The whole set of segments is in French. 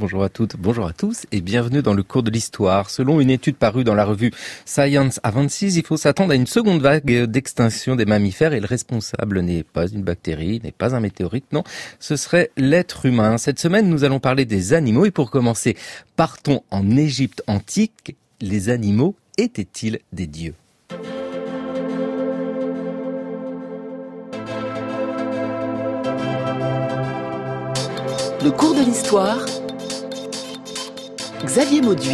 bonjour à toutes, bonjour à tous et bienvenue dans le cours de l'histoire. Selon une étude parue dans la revue Science Advances, il faut s'attendre à une seconde vague d'extinction des mammifères et le responsable n'est pas une bactérie, n'est pas un météorite, non, ce serait l'être humain. Cette semaine, nous allons parler des animaux et pour commencer, partons en Égypte antique. Les animaux étaient-ils des dieux ? Le cours de l'histoire, Xavier Mauduit.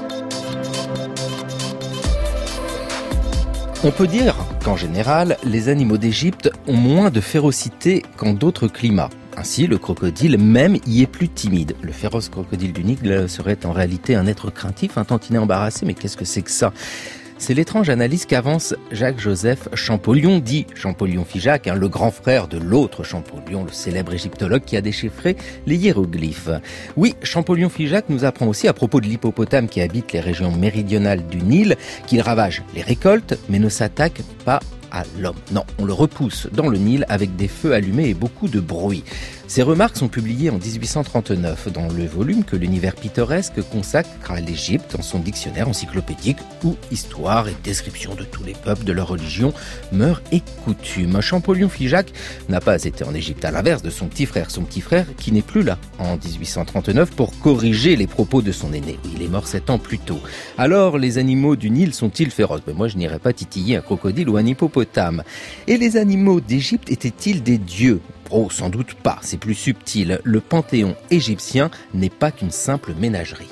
On peut dire qu'en général, les animaux d'Égypte ont moins de férocité qu'en d'autres climats. Ainsi, le crocodile même y est plus timide. Le féroce crocodile du Nil serait en réalité un être craintif, un tantinet embarrassé, mais qu'est-ce que c'est que ça ? C'est l'étrange analyse qu'avance Jacques-Joseph Champollion, dit Champollion-Figeac, le grand frère de l'autre Champollion, le célèbre égyptologue qui a déchiffré les hiéroglyphes. Oui, Champollion-Figeac nous apprend aussi à propos de l'hippopotame qui habite les régions méridionales du Nil, qu'il ravage les récoltes, mais ne s'attaque pas à l'homme. Non, on le repousse dans le Nil avec des feux allumés et beaucoup de bruit. Ces remarques sont publiées en 1839 dans le volume que l'univers pittoresque consacre à l'Égypte dans son dictionnaire encyclopédique où histoire et description de tous les peuples, de leur religion, mœurs et coutumes. Champollion-Figeac n'a pas été en Égypte, à l'inverse de son petit frère qui n'est plus là en 1839 pour corriger les propos de son aîné. Oui, il est mort 7 ans plus tôt. Alors, les animaux du Nil sont-ils féroces ? Moi, je n'irais pas titiller un crocodile ou un hippopotame. Et les animaux d'Égypte étaient-ils des dieux ? Oh, sans doute pas, c'est plus subtil. Le panthéon égyptien n'est pas qu'une simple ménagerie.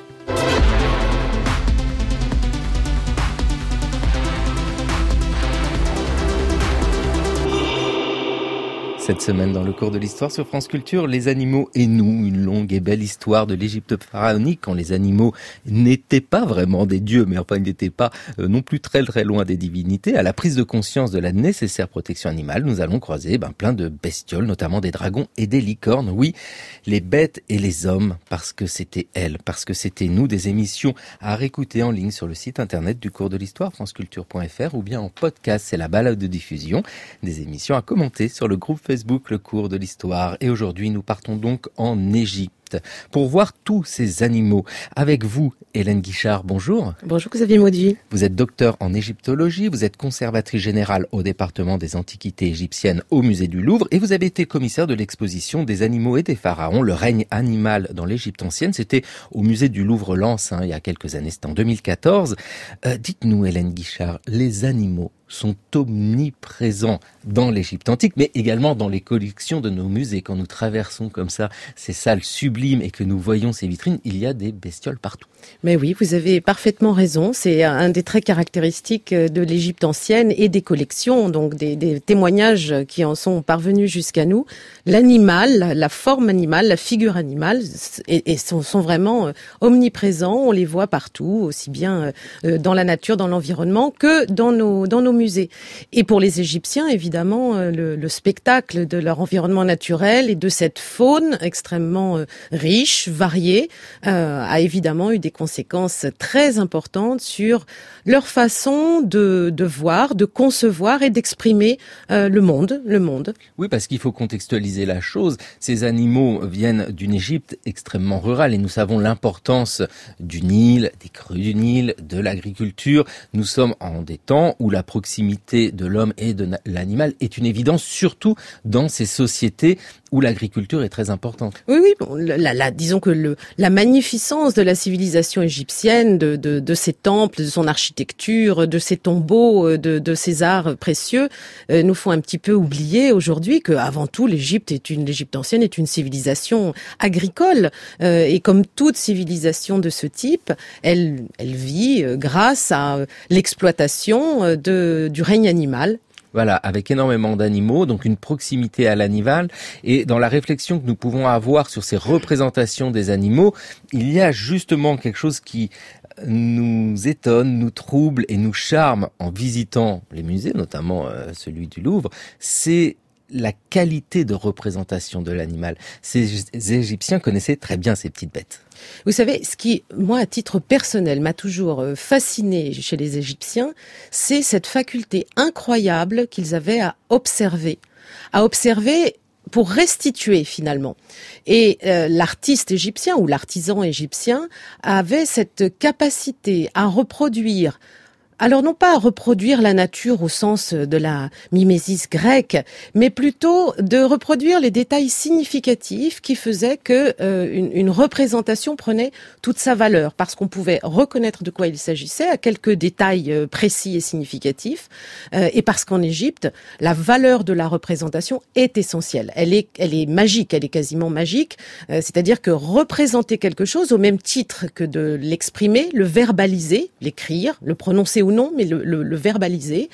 Cette semaine, dans le cours de l'histoire sur France Culture, les animaux et nous, une longue et belle histoire de l'Égypte pharaonique quand les animaux n'étaient pas vraiment des dieux, mais enfin ils n'étaient pas non plus très loin des divinités. À la prise de conscience de la nécessaire protection animale, nous allons croiser plein de bestioles, notamment des dragons et des licornes. Oui, les bêtes et les hommes, parce que c'était elles, parce que c'était nous, des émissions à réécouter en ligne sur le site internet du cours de l'histoire, franceculture.fr, ou bien en podcast, c'est la balade de diffusion, des émissions à commenter sur le groupe Facebook, le cours de l'histoire. Et aujourd'hui, nous partons donc en Égypte pour voir tous ces animaux. Avec vous, Hélène Guichard, bonjour. Bonjour Xavier Mauduit. Vous êtes docteur en égyptologie, vous êtes conservatrice générale au département des antiquités égyptiennes au musée du Louvre et vous avez été commissaire de l'exposition des animaux et des pharaons, le règne animal dans l'Égypte ancienne. C'était au musée du Louvre-Lens il y a quelques années, c'était en 2014. Dites-nous, Hélène Guichard, les animaux sont omniprésents dans l'Égypte antique, mais également dans les collections de nos musées. Quand nous traversons comme ça ces salles sublimes et que nous voyons ces vitrines, il y a des bestioles partout. Mais oui, vous avez parfaitement raison. C'est un des traits caractéristiques de l'Égypte ancienne et des collections, donc des témoignages qui en sont parvenus jusqu'à nous. L'animal, la forme animale, la figure animale, sont vraiment omniprésents. On les voit partout, aussi bien dans la nature, dans l'environnement, que dans nos musées. Et pour les Égyptiens, évidemment, le spectacle de leur environnement naturel et de cette faune extrêmement riche, variée, a évidemment eu des conséquences très importantes sur leur façon de voir, de concevoir et d'exprimer le monde. Oui, parce qu'il faut contextualiser la chose. Ces animaux viennent d'une Égypte extrêmement rurale et nous savons l'importance du Nil, des crues du Nil, de l'agriculture. Nous sommes en des temps où la proximité de l'homme et de l'animal est une évidence, surtout dans ces sociétés où l'agriculture est très importante. Oui, bon, disons que la magnificence de la civilisation égyptienne, de ses temples, de son architecture, de ses tombeaux, de ses arts précieux, nous font un petit peu oublier aujourd'hui que, avant tout, l'Égypte ancienne est une civilisation agricole, et comme toute civilisation de ce type, elle vit grâce à l'exploitation du règne animal. Voilà, avec énormément d'animaux, donc une proximité à l'animal. Et dans la réflexion que nous pouvons avoir sur ces représentations des animaux, il y a justement quelque chose qui nous étonne, nous trouble et nous charme en visitant les musées, notamment celui du Louvre, c'est la qualité de représentation de l'animal. Ces Égyptiens connaissaient très bien ces petites bêtes. Vous savez, ce qui, moi, à titre personnel, m'a toujours fasciné chez les Égyptiens, c'est cette faculté incroyable qu'ils avaient à observer pour restituer finalement. Et l'artiste égyptien ou l'artisan égyptien avait cette capacité à reproduire. Alors non pas à reproduire la nature au sens de la mimésis grecque, mais plutôt de reproduire les détails significatifs qui faisaient que une représentation prenait toute sa valeur, parce qu'on pouvait reconnaître de quoi il s'agissait à quelques détails précis et significatifs, et parce qu'en Égypte, la valeur de la représentation est essentielle. Elle est magique, elle est quasiment magique, c'est-à-dire que représenter quelque chose au même titre que de l'exprimer, le verbaliser, l'écrire, le prononcer ou non, mais le verbaliser,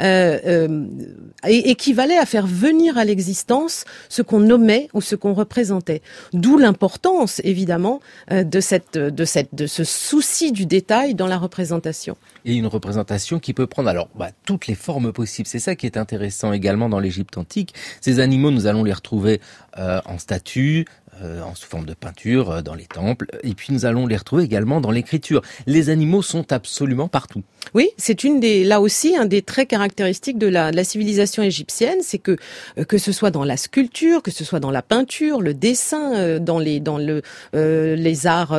équivalait à faire venir à l'existence ce qu'on nommait ou ce qu'on représentait. D'où l'importance, évidemment, de ce souci du détail dans la représentation. Et une représentation qui peut prendre toutes les formes possibles. C'est ça qui est intéressant également dans l'Égypte antique. Ces animaux, nous allons les retrouver en statues, sous forme de peinture, dans les temples, et puis nous allons les retrouver également dans l'écriture. Les animaux sont absolument partout. Oui, c'est là aussi un des traits caractéristiques de la civilisation égyptienne, c'est que ce soit dans la sculpture, que ce soit dans la peinture, le dessin, dans les arts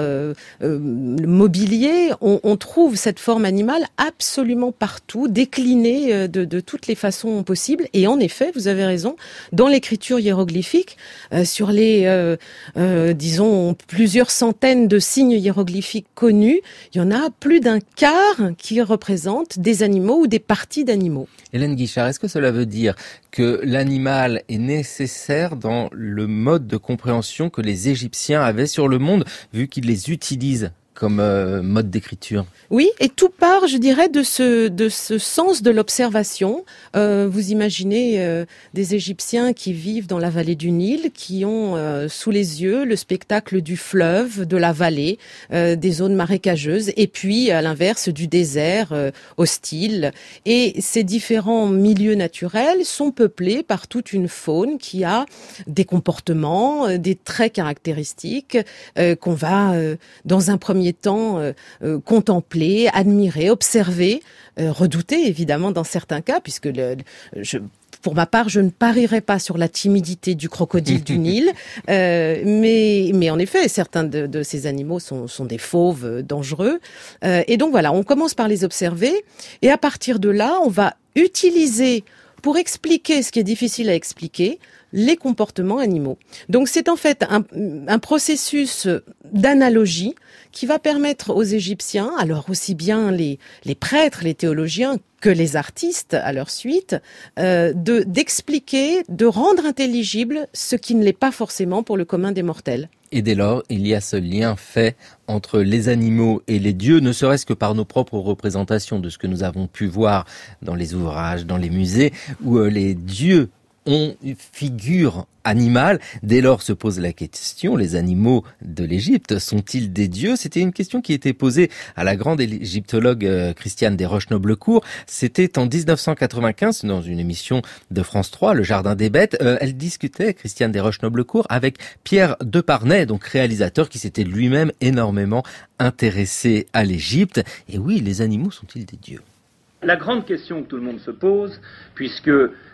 mobiliers, on trouve cette forme animale absolument partout, déclinée de toutes les façons possibles. Et en effet, vous avez raison, dans l'écriture hiéroglyphique, sur les disons plusieurs centaines de signes hiéroglyphiques connus, il y en a plus d'un quart qui représentent des animaux ou des parties d'animaux. Hélène Guichard, est-ce que cela veut dire que l'animal est nécessaire dans le mode de compréhension que les Égyptiens avaient sur le monde, vu qu'ils les utilisent comme mode d'écriture? Oui, et tout part, je dirais, de ce sens de l'observation. Vous imaginez des Égyptiens qui vivent dans la vallée du Nil, qui ont sous les yeux le spectacle du fleuve, de la vallée, des zones marécageuses, et puis à l'inverse du désert hostile. Et ces différents milieux naturels sont peuplés par toute une faune qui a des comportements, des traits caractéristiques qu'on va, dans un premier temps, contempler, admirer, observer, redouter évidemment dans certains cas, puisque pour ma part, je ne parierais pas sur la timidité du crocodile du Nil, mais en effet, certains de ces animaux sont des fauves dangereux. Et donc voilà, on commence par les observer, et à partir de là, on va utiliser, pour expliquer ce qui est difficile à expliquer, les comportements animaux. Donc c'est en fait un processus d'analogie qui va permettre aux Égyptiens, alors aussi bien les prêtres, les théologiens, que les artistes à leur suite, d'expliquer, de rendre intelligible ce qui ne l'est pas forcément pour le commun des mortels. Et dès lors, il y a ce lien fait entre les animaux et les dieux, ne serait-ce que par nos propres représentations de ce que nous avons pu voir dans les ouvrages, dans les musées, où les dieux ont une figure animale. Dès lors se pose la question, les animaux de l'Égypte sont-ils des dieux? C'était une question qui était posée à la grande égyptologue Christiane Desroches-Noblecourt. C'était en 1995 dans une émission de France 3, Le Jardin des Bêtes. Elle discutait, Christiane Desroches-Noblecourt, avec Pierre Deparnay, donc réalisateur qui s'était lui-même énormément intéressé à l'Égypte. Et oui, les animaux sont-ils des dieux? La grande question que tout le monde se pose, puisque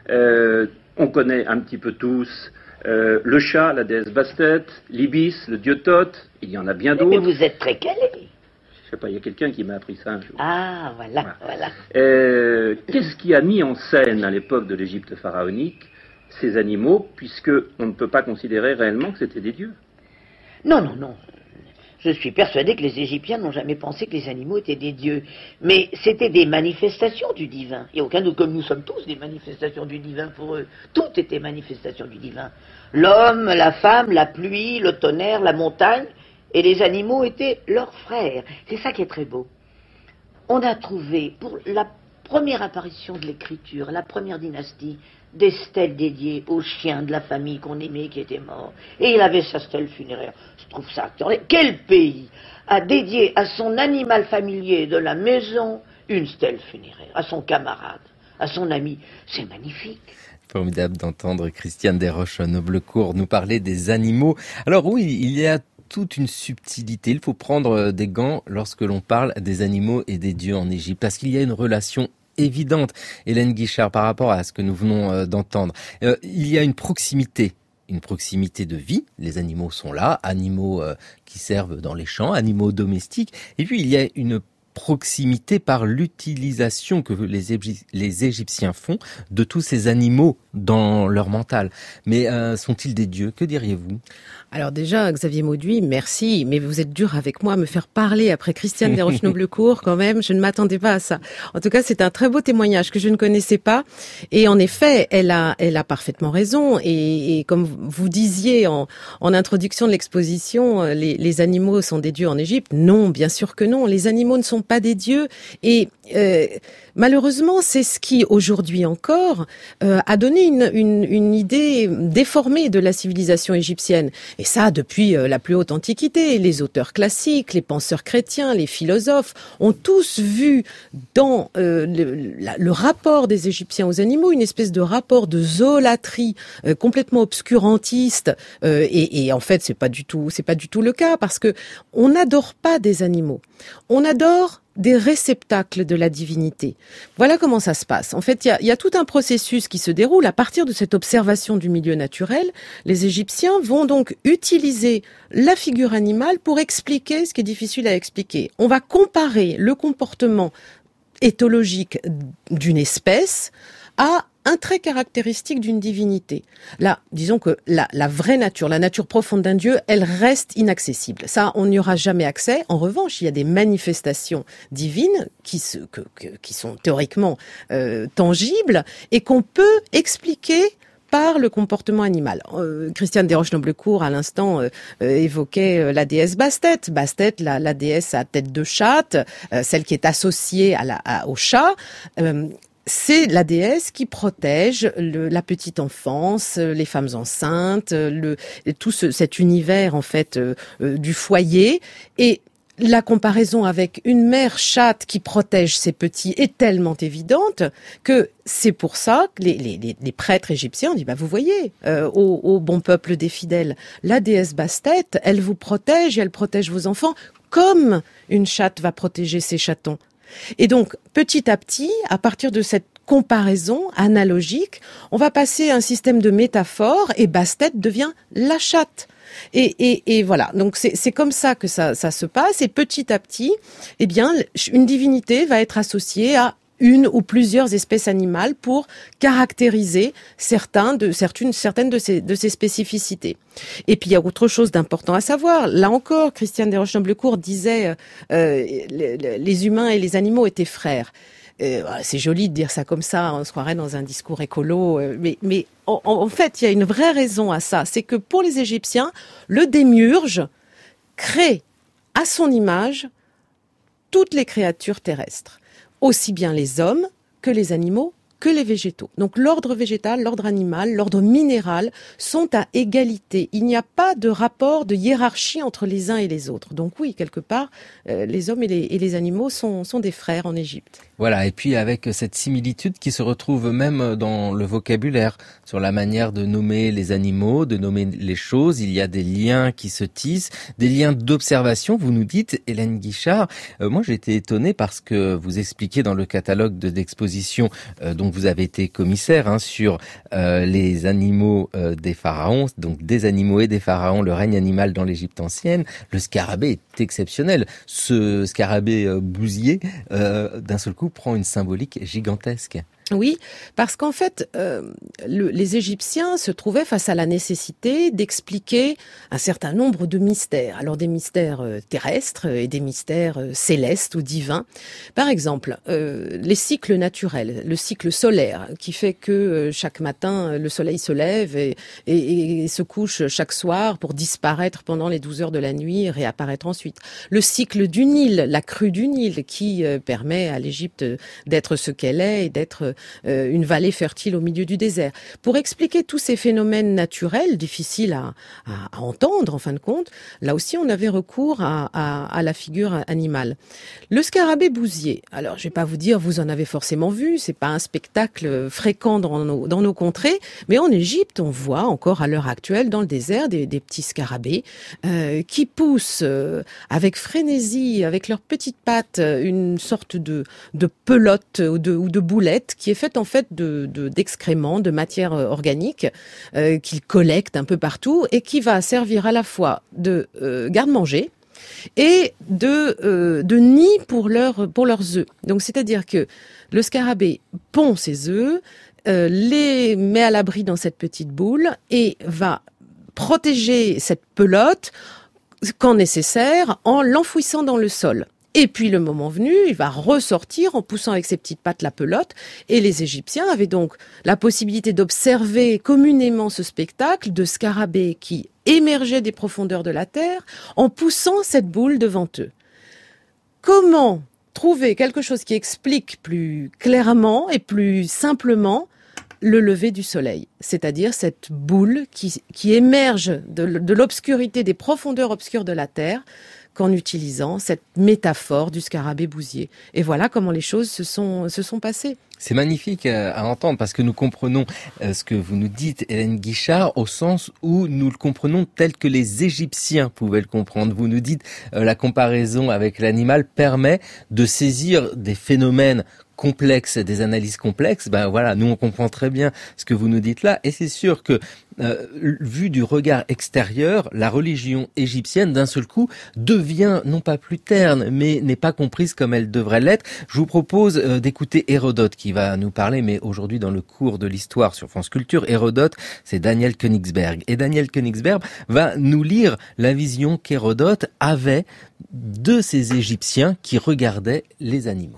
on connaît un petit peu tous le chat, la déesse Bastet, l'ibis, le dieu Thoth, il y en a bien d'autres. Mais vous êtes très calé. Je sais pas, il y a quelqu'un qui m'a appris ça un jour. Ah, voilà. Qu'est-ce qui a mis en scène à l'époque de l'Égypte pharaonique ces animaux, puisque on ne peut pas considérer réellement que c'était des dieux? Non. Je suis persuadé que les Égyptiens n'ont jamais pensé que les animaux étaient des dieux. Mais c'était des manifestations du divin. Il n'y a aucun doute, comme nous sommes tous des manifestations du divin pour eux. Tout était manifestation du divin. L'homme, la femme, la pluie, le tonnerre, la montagne, et les animaux étaient leurs frères. C'est ça qui est très beau. On a trouvé, pour la première apparition de l'écriture, la première dynastie, des stèles dédiées aux chiens de la famille qu'on aimait qui étaient morts. Et il avait sa stèle funéraire. Je trouve ça extraordinaire. Quel pays a dédié à son animal familier de la maison une stèle funéraire, à son camarade, à son ami? C'est magnifique. Formidable d'entendre Christiane Desroches-Noblecourt nous parler des animaux. Alors oui, il y a toute une subtilité. Il faut prendre des gants lorsque l'on parle des animaux et des dieux en Égypte, parce qu'il y a une relation évidente, Hélène Guichard, par rapport à ce que nous venons d'entendre. Il y a une proximité une proximité de vie. Les animaux sont là, animaux qui servent dans les champs, animaux domestiques. Et puis il y a une proximité par l'utilisation que les Égyptiens font de tous ces animaux dans leur mental. Mais sont-ils des dieux? Que diriez-vous? Alors déjà, Xavier Mauduit, merci, mais vous êtes dur avec moi à me faire parler après Christiane Desroches-Noblecourt quand même, je ne m'attendais pas à ça. En tout cas, c'est un très beau témoignage que je ne connaissais pas, et en effet, elle a parfaitement raison, et comme vous disiez en introduction de l'exposition, les animaux sont des dieux en Égypte. Non, bien sûr que non, les animaux ne sont pas des dieux, et malheureusement, c'est ce qui, aujourd'hui encore, a donné une idée déformée de la civilisation égyptienne. Et ça, depuis la plus haute antiquité. Les auteurs classiques, les penseurs chrétiens, les philosophes ont tous vu dans le rapport des Égyptiens aux animaux une espèce de rapport de zoôlatrie complètement obscurantiste. Et en fait, c'est pas du tout le cas, parce que on n'adore pas des animaux. On adore des réceptacles de la divinité. Voilà comment ça se passe. En fait, il y a tout un processus qui se déroule à partir de cette observation du milieu naturel. Les Égyptiens vont donc utiliser la figure animale pour expliquer ce qui est difficile à expliquer. On va comparer le comportement éthologique d'une espèce à un trait caractéristique d'une divinité. Là, disons que la vraie nature, la nature profonde d'un dieu, elle reste inaccessible. Ça, on n'y aura jamais accès. En revanche, il y a des manifestations divines qui sont théoriquement tangibles et qu'on peut expliquer par le comportement animal. Christiane Desroches-Noblecourt, à l'instant, évoquait la déesse Bastet. Bastet, la déesse à tête de chatte, celle qui est associée au chat. C'est la déesse qui protège la petite enfance, les femmes enceintes, tout cet univers en fait du foyer. Et la comparaison avec une mère chatte qui protège ses petits est tellement évidente que c'est pour ça que les prêtres égyptiens ont dit vous voyez, au bon peuple des fidèles, la déesse Bastet, elle vous protège et elle protège vos enfants comme une chatte va protéger ses chatons. Et donc, petit à petit, à partir de cette comparaison analogique, on va passer à un système de métaphores et Bastet devient la chatte. Et voilà, donc c'est comme ça que ça se passe. Et petit à petit, eh bien, une divinité va être associée à une ou plusieurs espèces animales pour caractériser certaines de ces spécificités. Et puis il y a autre chose d'important à savoir. Là encore, Christiane Desroches-Noblecourt disait les humains et les animaux étaient frères. C'est joli de dire ça comme ça, on se croirait dans un discours écolo, mais en fait, il y a une vraie raison à ça. C'est que pour les Égyptiens, le démiurge crée à son image toutes les créatures terrestres, aussi bien les hommes que les animaux, que les végétaux. Donc l'ordre végétal, l'ordre animal, l'ordre minéral sont à égalité. Il n'y a pas de rapport de hiérarchie entre les uns et les autres. Donc oui, quelque part, les hommes et les animaux sont des frères en Égypte. Voilà, et puis avec cette similitude qui se retrouve même dans le vocabulaire, sur la manière de nommer les animaux, de nommer les choses, il y a des liens qui se tissent, des liens d'observation, vous nous dites, Hélène Guichard. Moi j'ai été étonné parce que vous expliquez dans le catalogue d'exposition dont vous avez été commissaire sur les animaux des pharaons, donc des animaux et des pharaons, le règne animal dans l'Égypte ancienne. Le scarabée est exceptionnel. Ce scarabée bousier, d'un seul coup, prend une symbolique gigantesque. Oui, parce qu'en fait, les Égyptiens se trouvaient face à la nécessité d'expliquer un certain nombre de mystères. Alors des mystères terrestres et des mystères célestes ou divins. Par exemple, les cycles naturels, le cycle solaire, qui fait que chaque matin, le soleil se lève et se couche chaque soir pour disparaître pendant les 12 heures de la nuit et réapparaître ensuite. Le cycle du Nil, la crue du Nil, qui permet à l'Égypte d'être ce qu'elle est et d'être une vallée fertile au milieu du désert. Pour expliquer tous ces phénomènes naturels, difficiles à entendre en fin de compte, là aussi on avait recours à la figure animale. Le scarabée bousier, alors je vais pas vous dire, vous en avez forcément vu, c'est pas un spectacle fréquent dans nos contrées, mais en Égypte on voit encore à l'heure actuelle dans le désert des petits scarabées qui poussent avec frénésie, avec leurs petites pattes, une sorte de pelote ou de boulette qui est faite en fait d'excréments, de matière organique qu'ils collectent un peu partout et qui va servir à la fois de garde-manger et de nid pour leurs œufs. Donc c'est-à-dire que le scarabée pond ses œufs, les met à l'abri dans cette petite boule et va protéger cette pelote quand nécessaire en l'enfouissant dans le sol. Et puis le moment venu, il va ressortir en poussant avec ses petites pattes la pelote. Et les Égyptiens avaient donc la possibilité d'observer communément ce spectacle de scarabées qui émergeaient des profondeurs de la terre en poussant cette boule devant eux. Comment trouver quelque chose qui explique plus clairement et plus simplement le lever du soleil, c'est-à-dire cette boule qui émerge de l'obscurité, des profondeurs obscures de la terre, qu'en utilisant cette métaphore du scarabée bousier. Et voilà comment les choses se sont passées. C'est magnifique à entendre parce que nous comprenons ce que vous nous dites, Hélène Guichard, au sens où nous le comprenons tel que les Égyptiens pouvaient le comprendre. Vous nous dites la comparaison avec l'animal permet de saisir des phénomènes complexes, des analyses complexes. Ben voilà, nous on comprend très bien ce que vous nous dites là, et c'est sûr que vu du regard extérieur, la religion égyptienne d'un seul coup devient non pas plus terne, mais n'est pas comprise comme elle devrait l'être. Je vous propose d'écouter Hérodote qui va nous parler, mais aujourd'hui dans le cours de l'histoire sur France Culture, Hérodote, c'est Daniel Königsberg. Et Daniel Königsberg va nous lire la vision qu'Hérodote avait de ces Égyptiens qui regardaient les animaux.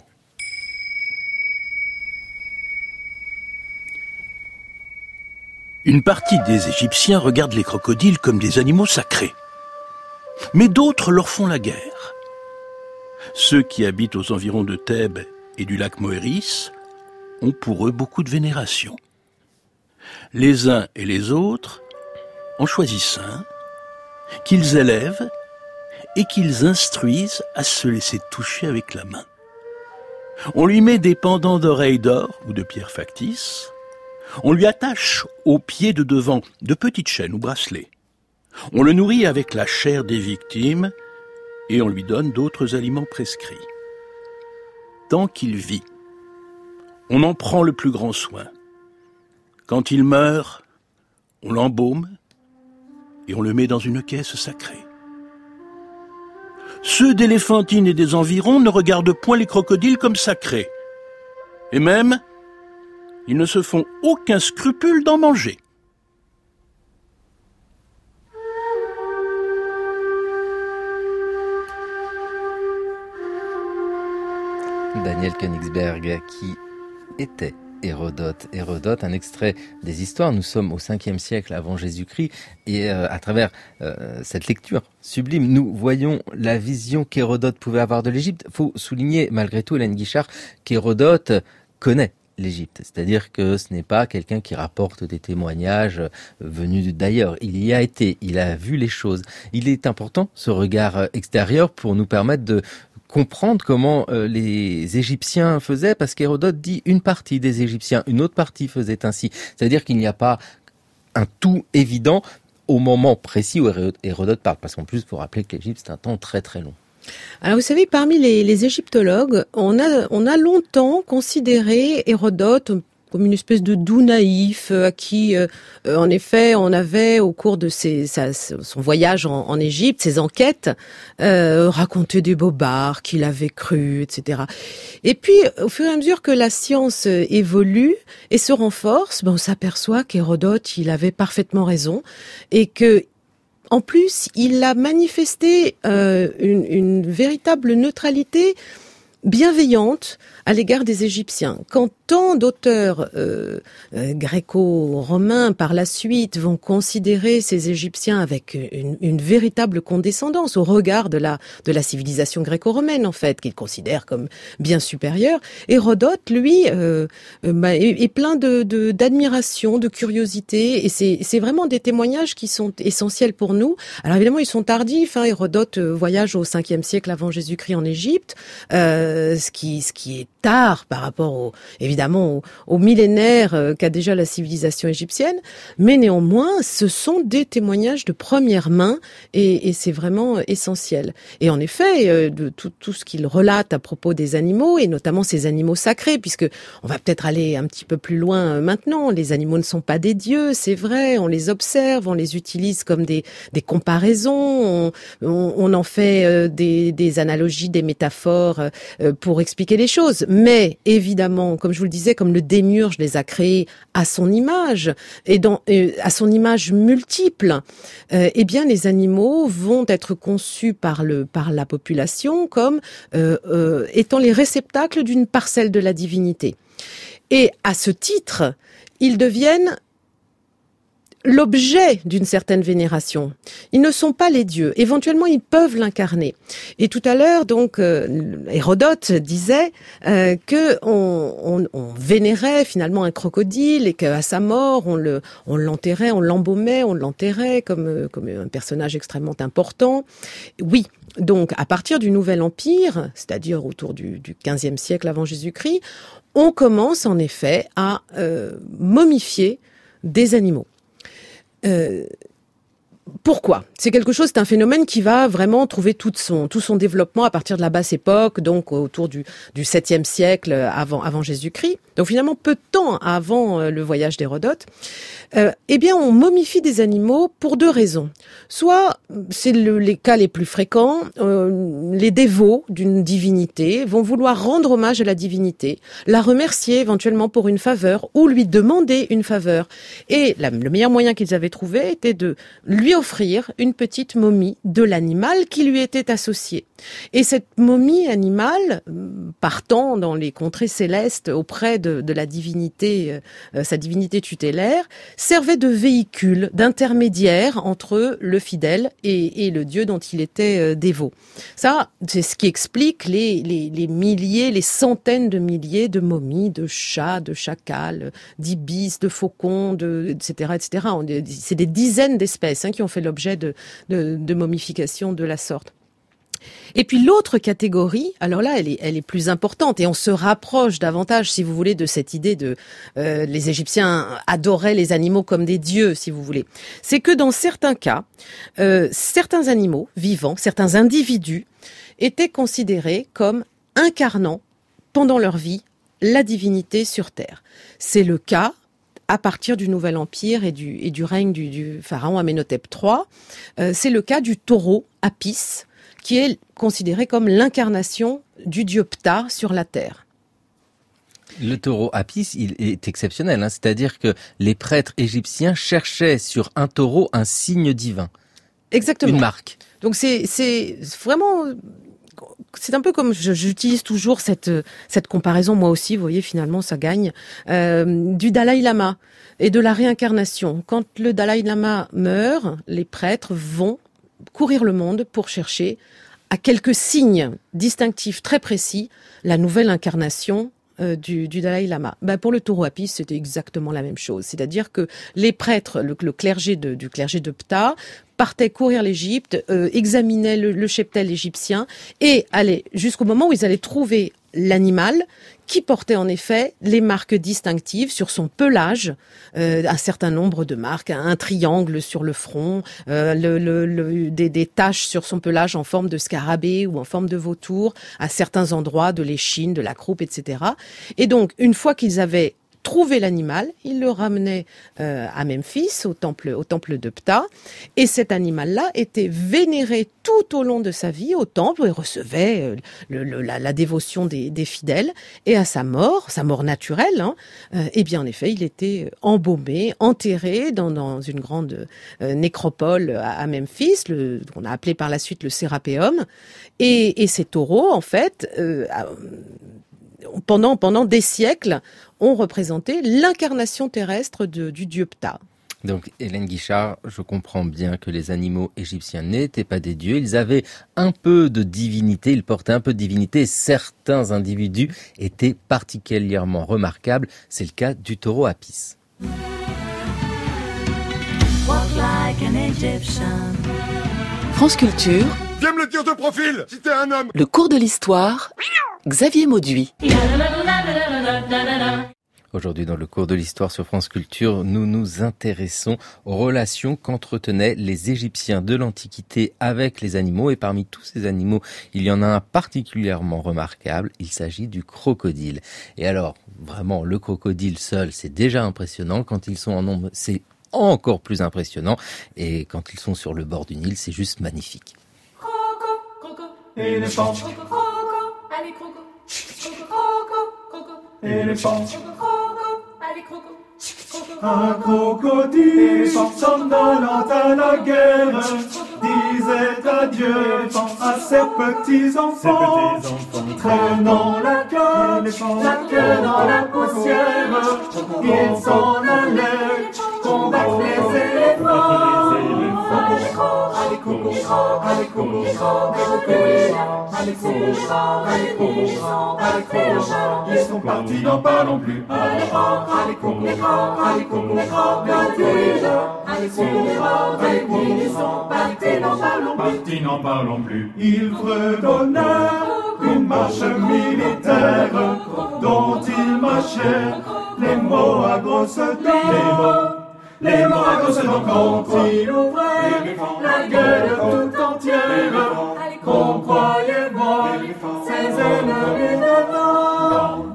Une partie des Égyptiens regardent les crocodiles comme des animaux sacrés. Mais d'autres leur font la guerre. Ceux qui habitent aux environs de Thèbes et du lac Moéris ont pour eux beaucoup de vénération. Les uns et les autres en choisissent un, qu'ils élèvent et qu'ils instruisent à se laisser toucher avec la main. On lui met des pendants d'oreilles d'or ou de pierres factices. On lui attache aux pieds de devant de petites chaînes ou bracelets. On le nourrit avec la chair des victimes et on lui donne d'autres aliments prescrits. Tant qu'il vit, on en prend le plus grand soin. Quand il meurt, on l'embaume et on le met dans une caisse sacrée. Ceux d'Éléphantine et des environs ne regardent point les crocodiles comme sacrés. Et même, ils ne se font aucun scrupule d'en manger. Daniel Königsberg, qui était Hérodote. Hérodote, un extrait des histoires. Nous sommes au 5e siècle avant Jésus-Christ et à travers cette lecture sublime, nous voyons la vision qu'Hérodote pouvait avoir de l'Égypte. Il faut souligner malgré tout, Hélène Guichard, qu'Hérodote connaît l'Égypte. C'est-à-dire que ce n'est pas quelqu'un qui rapporte des témoignages venus d'ailleurs. Il y a été, il a vu les choses. Il est important, ce regard extérieur, pour nous permettre de comprendre comment les Égyptiens faisaient, parce qu'Hérodote dit une partie des Égyptiens, une autre partie faisait ainsi. C'est-à-dire qu'il n'y a pas un tout évident au moment précis où Hérodote parle. Parce qu'en plus, il faut rappeler que l'Égypte, c'est un temps très très long. Alors vous savez, parmi les égyptologues, on a longtemps considéré Hérodote comme une espèce de doux naïf à qui, en effet, on avait au cours de son voyage en Égypte, ses enquêtes, raconté des bobards qu'il avait cru, etc. Et puis, au fur et à mesure que la science évolue et se renforce, on s'aperçoit qu'Hérodote, il avait parfaitement raison et que en plus, il a manifesté une véritable neutralité bienveillante à l'égard des Égyptiens. Quand tant d'auteurs gréco-romains par la suite vont considérer ces Égyptiens avec une véritable condescendance au regard de la civilisation gréco-romaine en fait, qu'ils considèrent comme bien supérieure, Hérodote lui est plein d'admiration, de curiosité, et c'est vraiment des témoignages qui sont essentiels pour nous. Alors évidemment ils sont tardifs, Hérodote voyage au 5e siècle avant Jésus-Christ en Égypte. ce qui est tard par rapport évidemment au millénaire qu'a déjà la civilisation égyptienne, mais néanmoins, ce sont des témoignages de première main et c'est vraiment essentiel. Et en effet, de tout ce qu'il relate à propos des animaux, et notamment ces animaux sacrés, puisque on va peut-être aller un petit peu plus loin maintenant, les animaux ne sont pas des dieux, c'est vrai, on les observe, on les utilise comme des comparaisons, on en fait des analogies, des métaphores pour expliquer les choses. Mais évidemment, comme je vous le disais, comme le démiurge les a créés à son image et à son image multiple, eh bien les animaux vont être conçus par la population comme étant les réceptacles d'une parcelle de la divinité. Et à ce titre, ils deviennent l'objet d'une certaine vénération. Ils ne sont pas les dieux. Éventuellement, ils peuvent l'incarner. Et tout à l'heure, donc, Hérodote disait que on vénérait finalement un crocodile et qu'à sa mort, on l'enterrait, on l'embaumait, on l'enterrait comme un personnage extrêmement important. Oui. Donc, à partir du Nouvel Empire, c'est-à-dire autour du XVe siècle avant Jésus-Christ, on commence en effet à momifier des animaux. Pourquoi ? C'est un phénomène qui va vraiment trouver tout son développement à partir de la basse époque, donc autour du 7e siècle avant Jésus-Christ. Donc finalement, peu de temps avant le voyage d'Hérodote, eh bien, on momifie des animaux pour deux raisons. Soit, c'est les cas les plus fréquents, les dévots d'une divinité vont vouloir rendre hommage à la divinité, la remercier éventuellement pour une faveur ou lui demander une faveur. Et le meilleur moyen qu'ils avaient trouvé était de lui offrir une petite momie de l'animal qui lui était associé. Et cette momie animale, partant dans les contrées célestes auprès de la divinité, sa divinité tutélaire, servait de véhicule, d'intermédiaire entre le fidèle et le dieu dont il était dévot. Ça, c'est ce qui explique les milliers, les centaines de milliers de momies, de chats, de chacals, d'ibis, de faucons, etc., etc. C'est des dizaines d'espèces qui ont fait l'objet de momification de la sorte. Et puis l'autre catégorie, alors là, elle est plus importante et on se rapproche davantage, si vous voulez, de cette idée de les Égyptiens adoraient les animaux comme des dieux, si vous voulez. C'est que dans certains cas, certains animaux vivants, certains individus étaient considérés comme incarnant pendant leur vie la divinité sur terre. C'est le cas à partir du Nouvel Empire et du règne du pharaon Amenhotep III. C'est le cas du taureau Apis, qui est considéré comme l'incarnation du dieu Ptah sur la terre. Le taureau Apis, il est exceptionnel, c'est-à-dire que les prêtres égyptiens cherchaient sur un taureau un signe divin. Exactement. Une marque. Donc c'est vraiment... C'est un peu comme j'utilise toujours cette comparaison, moi aussi, vous voyez, finalement, ça gagne, du Dalai Lama et de la réincarnation. Quand le Dalai Lama meurt, les prêtres vont courir le monde pour chercher à quelques signes distinctifs très précis la nouvelle incarnation du Dalai Lama. Pour le taureau Apis, c'était exactement la même chose. C'est-à-dire que les prêtres, le clergé du clergé de Ptah, partaient courir l'Égypte, examinaient le cheptel égyptien et allaient jusqu'au moment où ils allaient trouver l'animal qui portait en effet les marques distinctives sur son pelage, un certain nombre de marques, un triangle sur le front, des taches sur son pelage en forme de scarabée ou en forme de vautour, à certains endroits de l'échine, de la croupe, etc. Et donc, une fois qu'ils avaient trouvé l'animal, ils le ramenaient à Memphis, au temple de Ptah, et cet animal-là était vénéré tout au long de sa vie au temple et recevait la dévotion des fidèles. Et à sa mort naturelle, eh bien en effet, il était embaumé, enterré dans une grande nécropole à Memphis, qu'on a appelé par la suite le Sérapéum. Et ces taureaux, en fait, pendant des siècles, ont représenté l'incarnation terrestre du dieu Ptah. Donc, Hélène Guichard, je comprends bien que les animaux égyptiens n'étaient pas des dieux. Ils avaient un peu de divinité, ils portaient un peu de divinité. Et certains individus étaient particulièrement remarquables. C'est le cas du taureau Apis. France Culture. Viens me le dire de profil, si t'es un homme. Le cours de l'histoire. Xavier Mauduit. Aujourd'hui, dans le cours de l'histoire sur France Culture, nous nous intéressons aux relations qu'entretenaient les Égyptiens de l'Antiquité avec les animaux. Et parmi tous ces animaux, il y en a un particulièrement remarquable. Il s'agit du crocodile. Et alors, vraiment, le crocodile seul, c'est déjà impressionnant. Quand ils sont en nombre, c'est encore plus impressionnant. Et quand ils sont sur le bord du Nil, c'est juste magnifique. Croco, éléphant. Croco, allez croco. Croco, éléphant. Un crocodile s'en allant à la guerre disait adieu à ses petits enfants, traînant la queue dans la poussière. Il s'en allait combattre les éléphants. Allez coco, allez coco, allez coco, ils sont partis, n'en parlons plus. Allez coco, allez coco, ils sont partis, n'en parlons plus. Ils fredonnèrent une marche militaire dont ils mâchaient les mots à grosses dents. Les mots à grosses dents quand il ouvrait la gueule tout entière, qu'on croyait voir ses ennemis devant.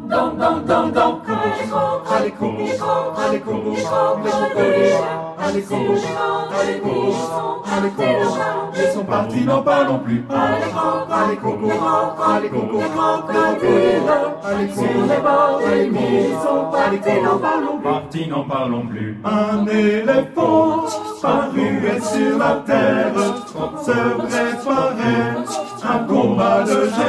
Allez coco, allez coco, allez coco, ils sont partis, n'en parlons plus. Allez coco, allez coco, allez sur les bords des Nils, ils sont partis, n'en parlons plus. Un éléphant paru sur la terre se préparait un combat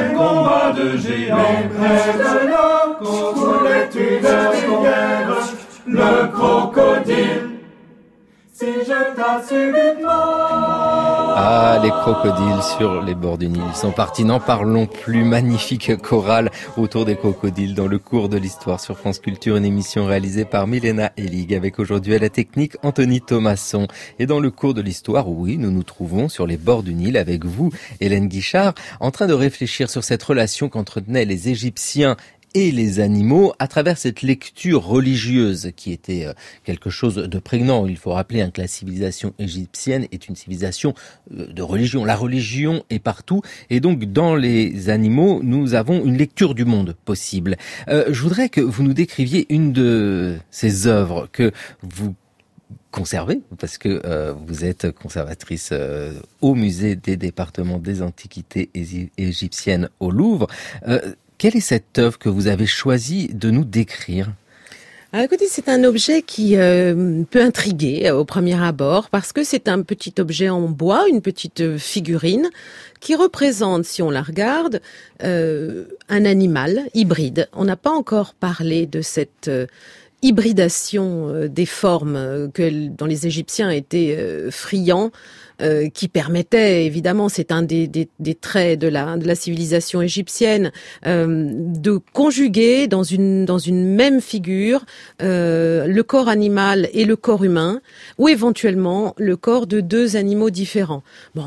de géants. Mais près de là coulait une rivière, le crocodile s'y jeta subitement. Ah, les crocodiles sur les bords du Nil. Ils sont partis, n'en parlons plus. Magnifique chorale autour des crocodiles dans le cours de l'histoire sur France Culture, une émission réalisée par Milena Elig avec aujourd'hui à la technique Anthony Thomasson. Et dans le cours de l'histoire, oui, nous nous trouvons sur les bords du Nil avec vous, Hélène Guichard, en train de réfléchir sur cette relation qu'entretenaient les Égyptiens et les animaux à travers cette lecture religieuse qui était quelque chose de prégnant. Il faut rappeler que la civilisation égyptienne est une civilisation de religion. La religion est partout et donc dans les animaux, nous avons une lecture du monde possible. Je voudrais que vous nous décriviez une de ces œuvres que vous conservez, parce que vous êtes conservatrice au musée des départements des antiquités égyptiennes au Louvre. Quelle est cette œuvre que vous avez choisi de nous décrire ? Alors, écoutez, c'est un objet qui peut intriguer au premier abord parce que c'est un petit objet en bois, une petite figurine qui représente, si on la regarde, un animal hybride. On n'a pas encore parlé de cette hybridation des formes dont les Égyptiens étaient friands, qui permettait, évidemment, c'est un des traits de la civilisation égyptienne, de conjuguer dans une même figure le corps animal et le corps humain, ou éventuellement le corps de deux animaux différents. Bon,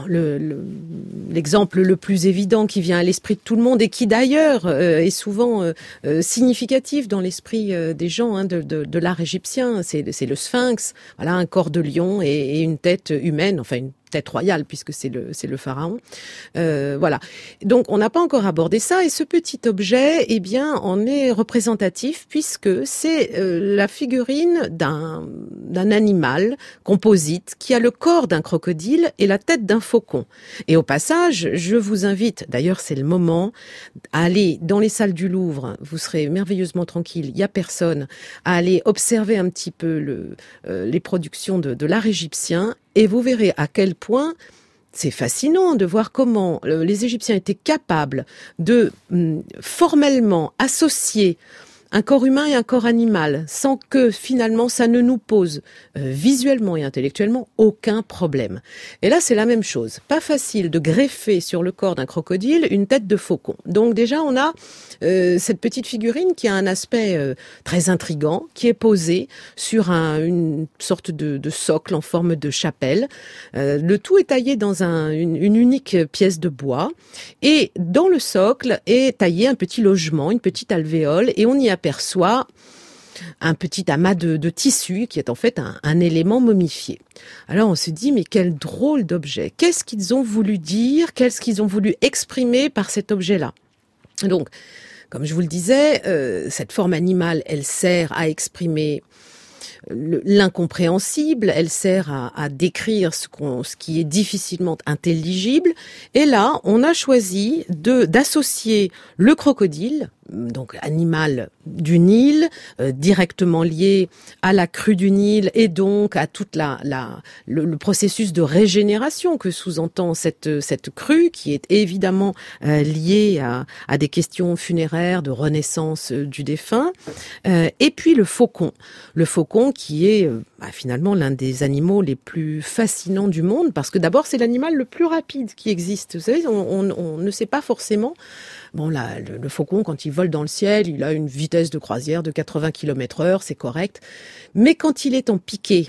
l'exemple le plus évident qui vient à l'esprit de tout le monde et qui d'ailleurs est souvent significatif dans l'esprit des gens de l'art égyptien, c'est le sphinx. Voilà, un corps de lion et une tête humaine, enfin une tête royale puisque c'est le pharaon. Voilà. Donc on n'a pas encore abordé ça et ce petit objet, eh bien, en est représentatif puisque c'est la figurine d'un animal composite qui a le corps d'un crocodile et la tête d'un faucon. Et au passage, je vous invite, d'ailleurs c'est le moment, à aller dans les salles du Louvre. Vous serez merveilleusement tranquille, il y a personne, à aller observer un petit peu les productions de l'art égyptien. Et vous verrez à quel point c'est fascinant de voir comment les Égyptiens étaient capables de formellement associer un corps humain et un corps animal, sans que finalement ça ne nous pose visuellement et intellectuellement aucun problème. Et là, c'est la même chose. Pas facile de greffer sur le corps d'un crocodile une tête de faucon. Donc déjà, on a cette petite figurine qui a un aspect très intrigant, qui est posée sur une sorte de socle en forme de chapelle. Le tout est taillé dans une unique pièce de bois, et dans le socle est taillé un petit logement, une petite alvéole, et on y aperçoit un petit amas de tissu qui est en fait un élément momifié. Alors on se dit, mais quel drôle d'objet. Qu'est-ce qu'ils ont voulu dire? Qu'est-ce qu'ils ont voulu exprimer par cet objet-là? Donc, comme je vous le disais, cette forme animale, elle sert à exprimer l'incompréhensible, elle sert à décrire ce qui est difficilement intelligible. Et là, on a choisi d'associer le crocodile, donc animal du Nil, directement lié à la crue du Nil et donc à toute le processus de régénération que sous-entend cette crue, qui est évidemment liée à des questions funéraires, de renaissance du défunt, et puis le faucon qui est finalement l'un des animaux les plus fascinants du monde, parce que d'abord c'est l'animal le plus rapide qui existe. Vous savez, on ne sait pas forcément. Bon, là, le faucon, quand il vole dans le ciel, il a une vitesse de croisière de 80 km/h, c'est correct. Mais quand il est en piqué,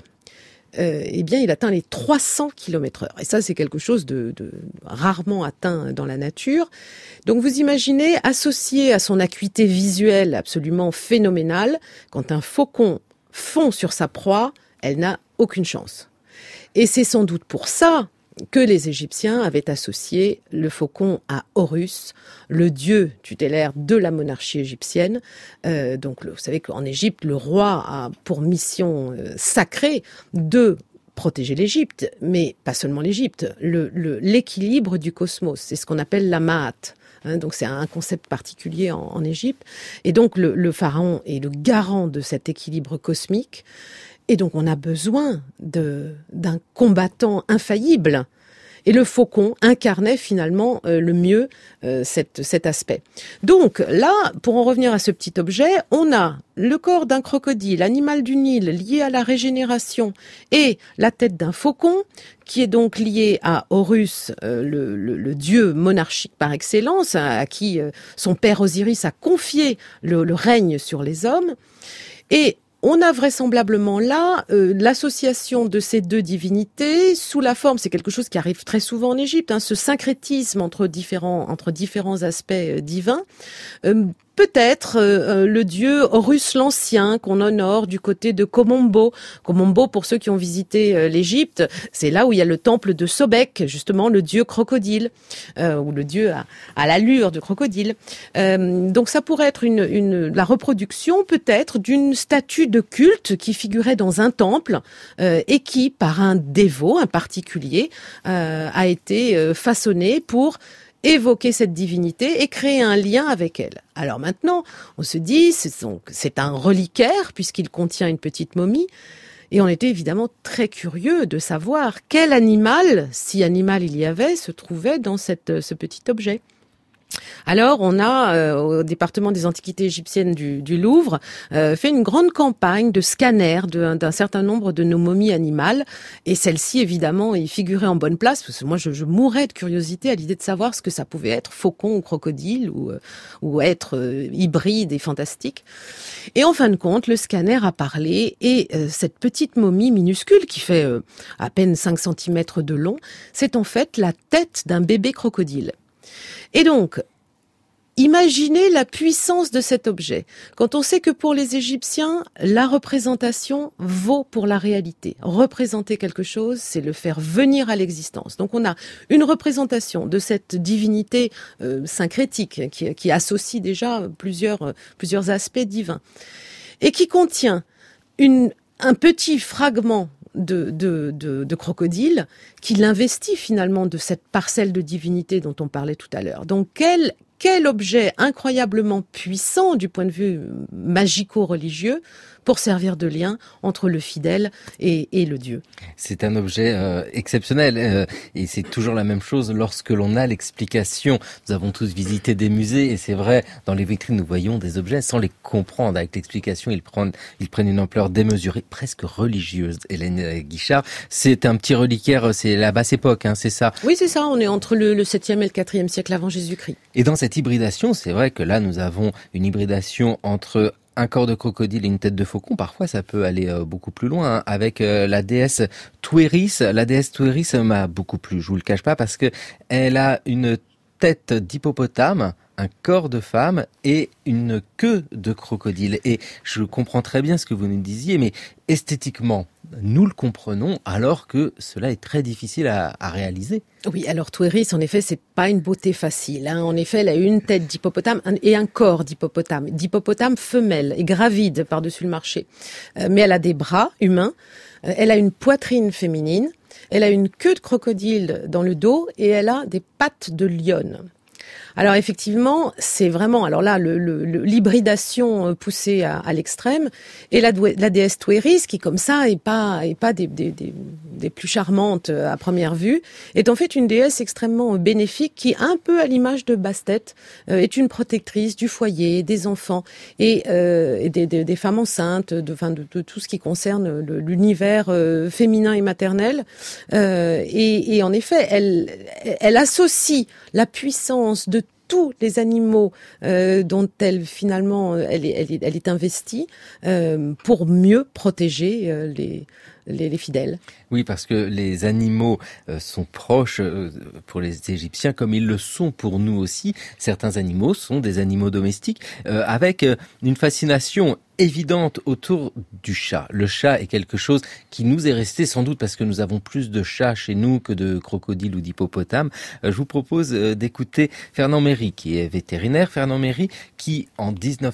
eh bien, il atteint les 300 km/h. Et ça, c'est quelque chose de rarement atteint dans la nature. Donc, vous imaginez, associé à son acuité visuelle absolument phénoménale, quand un faucon fond sur sa proie, elle n'a aucune chance. Et c'est sans doute pour ça que les Égyptiens avaient associé le faucon à Horus, le dieu tutélaire de la monarchie égyptienne. Donc, vous savez qu'en Égypte, le roi a pour mission sacrée de protéger l'Égypte, mais pas seulement l'Égypte, l'équilibre du cosmos. C'est ce qu'on appelle la Ma'at. Donc c'est un concept particulier en Égypte. Et donc le pharaon est le garant de cet équilibre cosmique. Et donc on a besoin d'un combattant infaillible. Et le faucon incarnait finalement le mieux cet aspect. Donc là, pour en revenir à ce petit objet, on a le corps d'un crocodile, animal du Nil, lié à la régénération, et la tête d'un faucon, qui est donc lié à Horus, le dieu monarchique par excellence, à qui son père Osiris a confié le règne sur les hommes. Et on a vraisemblablement là l'association de ces deux divinités sous la forme, c'est quelque chose qui arrive très souvent en Égypte, ce syncrétisme entre différents aspects divins. Peut-être le dieu Horus l'Ancien qu'on honore du côté de Komombo. Komombo, pour ceux qui ont visité l'Égypte, c'est là où il y a le temple de Sobek, justement le dieu crocodile, ou le dieu à l'allure de crocodile. Donc ça pourrait être la reproduction peut-être d'une statue de culte qui figurait dans un temple et qui, par un dévot, un particulier, a été façonnée pour évoquer cette divinité et créer un lien avec elle. Alors maintenant, on se dit, c'est un reliquaire puisqu'il contient une petite momie, et on était évidemment très curieux de savoir quel animal, si animal il y avait, se trouvait dans ce petit objet. Alors, on a, au département des antiquités égyptiennes du Louvre, fait une grande campagne de scanner d'un certain nombre de nos momies animales. Et celle-ci, évidemment, y figurait en bonne place, parce que moi, je mourais de curiosité à l'idée de savoir ce que ça pouvait être, faucon ou crocodile, ou être hybride et fantastique. Et en fin de compte, le scanner a parlé, et cette petite momie minuscule, qui fait à peine 5 cm de long, c'est en fait la tête d'un bébé crocodile. Et donc, imaginez la puissance de cet objet. Quand on sait que pour les Égyptiens, la représentation vaut pour la réalité. Représenter quelque chose, c'est le faire venir à l'existence. Donc on a une représentation de cette divinité syncrétique qui associe déjà plusieurs aspects divins et qui contient un petit fragment de crocodile qui l'investit finalement de cette parcelle de divinité dont on parlait tout à l'heure. Donc quel objet incroyablement puissant du point de vue magico-religieux pour servir de lien entre le fidèle et le Dieu. C'est un objet exceptionnel et c'est toujours la même chose lorsque l'on a l'explication. Nous avons tous visité des musées et c'est vrai, dans les vitrines nous voyons des objets sans les comprendre. Avec l'explication, ils prennent une ampleur démesurée, presque religieuse. Hélène Guichard, c'est un petit reliquaire, c'est la basse époque, hein, c'est ça? Oui, c'est ça, on est entre le 7e et le 4e siècle avant Jésus-Christ. Et dans cette hybridation, c'est vrai que là nous avons une hybridation entre un corps de crocodile et une tête de faucon. Parfois, ça peut aller beaucoup plus loin. Hein. Avec la déesse Twerris, la déesse Twerris m'a beaucoup plu. Je vous le cache pas parce que elle a une tête d'hippopotame, un corps de femme et une queue de crocodile. Et je comprends très bien ce que vous nous disiez, mais esthétiquement, nous le comprenons alors que cela est très difficile à réaliser. Oui, alors Twerris, en effet, c'est pas une beauté facile. Hein. En effet, elle a une tête d'hippopotame et un corps d'hippopotame femelle et gravide par-dessus le marché. Mais elle a des bras humains, elle a une poitrine féminine, elle a une queue de crocodile dans le dos et elle a des pattes de lionne. Alors effectivement, c'est vraiment, alors là, l'hybridation poussée à l'extrême, et la déesse Twerris, qui comme ça est pas des plus charmantes à première vue, est en fait une déesse extrêmement bénéfique qui, un peu à l'image de Bastet, est une protectrice du foyer, des enfants et des femmes enceintes, de tout ce qui concerne l'univers féminin et maternel. Et en effet, elle associe la puissance de tous les animaux dont elle finalement elle est investie pour mieux protéger les fidèles. Oui, parce que les animaux sont proches pour les Égyptiens comme ils le sont pour nous aussi. Certains animaux sont des animaux domestiques avec une fascination évidente autour du chat. Le chat est quelque chose qui nous est resté sans doute parce que nous avons plus de chats chez nous que de crocodiles ou d'hippopotames. Je vous propose d'écouter Fernand Méry qui est vétérinaire. Fernand Méry qui en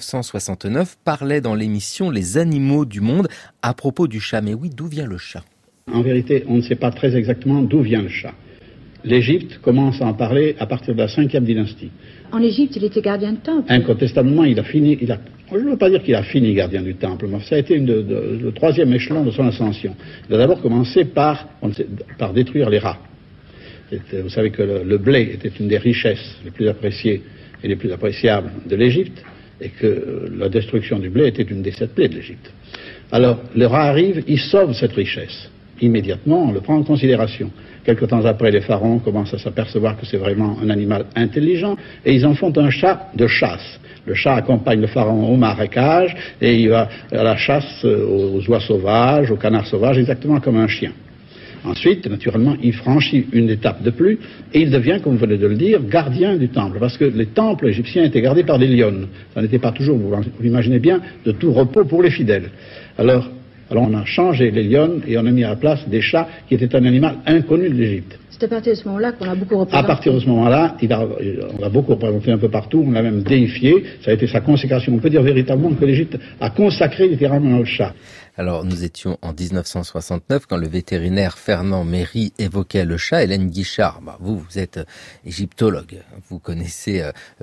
1969 parlait dans l'émission Les animaux du monde à propos du chat. Mais oui, d'où vient le chat ? En vérité, on ne sait pas très exactement d'où vient le chat. L'Égypte commence à en parler à partir de la 5e dynastie. En Égypte, il était gardien de temple. Incontestablement, je ne veux pas dire qu'il a fini gardien du temple, mais ça a été le 3e échelon de son ascension. Il a d'abord commencé par détruire les rats. Vous savez que le blé était une des richesses les plus appréciées et les plus appréciables de l'Égypte, et que la destruction du blé était une des 7 plaies de l'Égypte. Alors, le rat arrive, il sauve cette richesse. Immédiatement, on le prend en considération. Quelque temps après, les pharaons commencent à s'apercevoir que c'est vraiment un animal intelligent et ils en font un chat de chasse. Le chat accompagne le pharaon au marécage et il va à la chasse aux oies sauvages, aux canards sauvages, exactement comme un chien. Ensuite, naturellement, il franchit une étape de plus et il devient, comme vous venez de le dire, gardien du temple. Parce que les temples égyptiens étaient gardés par des lionnes. Ça n'était pas toujours, vous imaginez bien, de tout repos pour les fidèles. Alors on a changé les lionnes et on a mis à la place des chats qui étaient un animal inconnu de l'Égypte. C'est à partir de ce moment-là qu'on a beaucoup représenté. À partir de ce moment-là, on l'a beaucoup représenté un peu partout, on l'a même déifié, ça a été sa consécration. On peut dire véritablement que l'Égypte a consacré littéralement le chat. Alors, nous étions en 1969 quand le vétérinaire Fernand Méry évoquait le chat. Hélène Guichard, vous êtes égyptologue, vous connaissez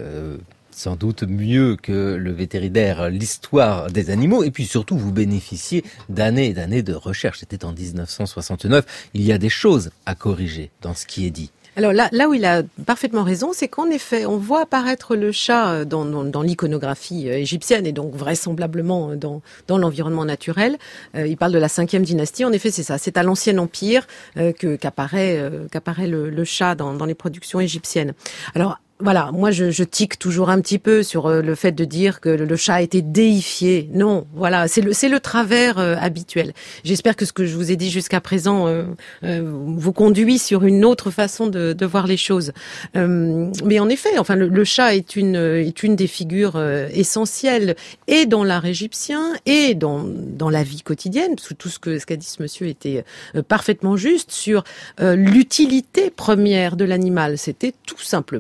sans doute mieux que le vétérinaire l'histoire des animaux et puis surtout vous bénéficiez d'années et d'années de recherche. C'était en 1969. Il y a des choses à corriger dans ce qui est dit. Alors là où il a parfaitement raison, c'est qu'en effet, on voit apparaître le chat dans l'iconographie égyptienne et donc vraisemblablement dans l'environnement naturel. Il parle de la 5e dynastie. En effet, c'est ça. C'est à l'Ancien Empire qu'apparaît le chat dans les productions égyptiennes. Alors, voilà, moi je tique toujours un petit peu sur le fait de dire que le chat a été déifié. Non, voilà, c'est le travers habituel. J'espère que ce que je vous ai dit jusqu'à présent vous conduit sur une autre façon de voir les choses. Mais en effet, enfin le chat est une des figures essentielles et dans l'art égyptien et dans la vie quotidienne. Parce que tout ce qu'a dit ce monsieur était parfaitement juste sur l'utilité première de l'animal. C'était tout simplement de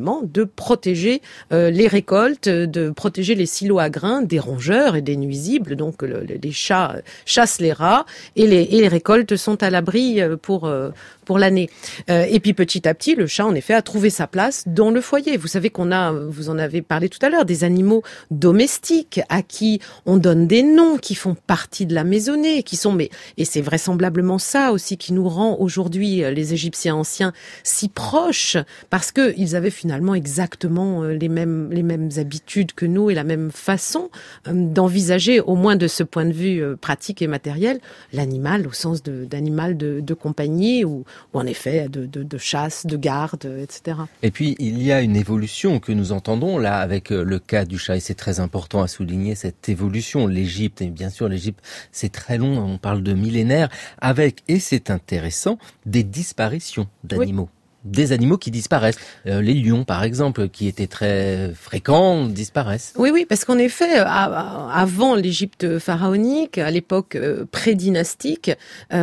protéger les récoltes, de protéger les silos à grains des rongeurs et des nuisibles. Donc les chats chassent les rats et les récoltes sont à l'abri pour l'année. Et puis petit à petit, le chat en effet a trouvé sa place dans le foyer. Vous savez vous en avez parlé tout à l'heure, des animaux domestiques à qui on donne des noms, qui font partie de la maisonnée, et c'est vraisemblablement ça aussi qui nous rend aujourd'hui les Égyptiens anciens si proches, parce que ils avaient finalement exactement les mêmes habitudes que nous et la même façon d'envisager, au moins de ce point de vue pratique et matériel, l'animal au sens d'animal de compagnie ou en effet de chasse, de garde, etc. Et puis il y a une évolution que nous entendons là avec le cas du chat, et c'est très important à souligner cette évolution. L'Égypte, et bien sûr l'Égypte c'est très long, on parle de millénaires, avec, et c'est intéressant, des disparitions d'animaux. Oui. Des animaux qui disparaissent. Les lions, par exemple, qui étaient très fréquents, disparaissent. Oui, parce qu'en effet, avant l'Égypte pharaonique, à l'époque pré-dynastique,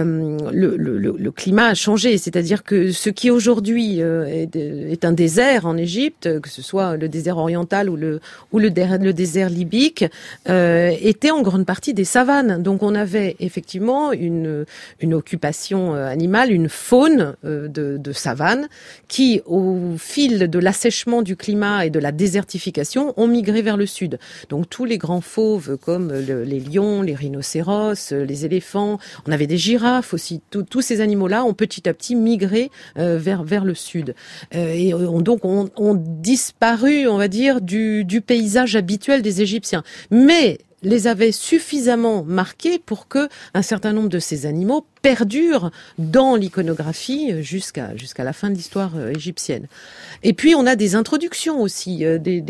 le climat a changé. C'est-à-dire que ce qui aujourd'hui est un désert en Égypte, que ce soit le désert oriental ou le désert libyque, était en grande partie des savanes. Donc on avait effectivement une occupation animale, une faune de savane, qui, au fil de l'assèchement du climat et de la désertification, ont migré vers le sud. Donc tous les grands fauves comme les lions, les rhinocéros, les éléphants, on avait des girafes aussi, tous ces animaux-là ont petit à petit migré vers le sud. Et donc ont disparu, on va dire, du paysage habituel des Égyptiens. Mais les avait suffisamment marqués pour que un certain nombre de ces animaux perdurent dans l'iconographie jusqu'à la fin de l'histoire égyptienne. Et puis on a des introductions aussi,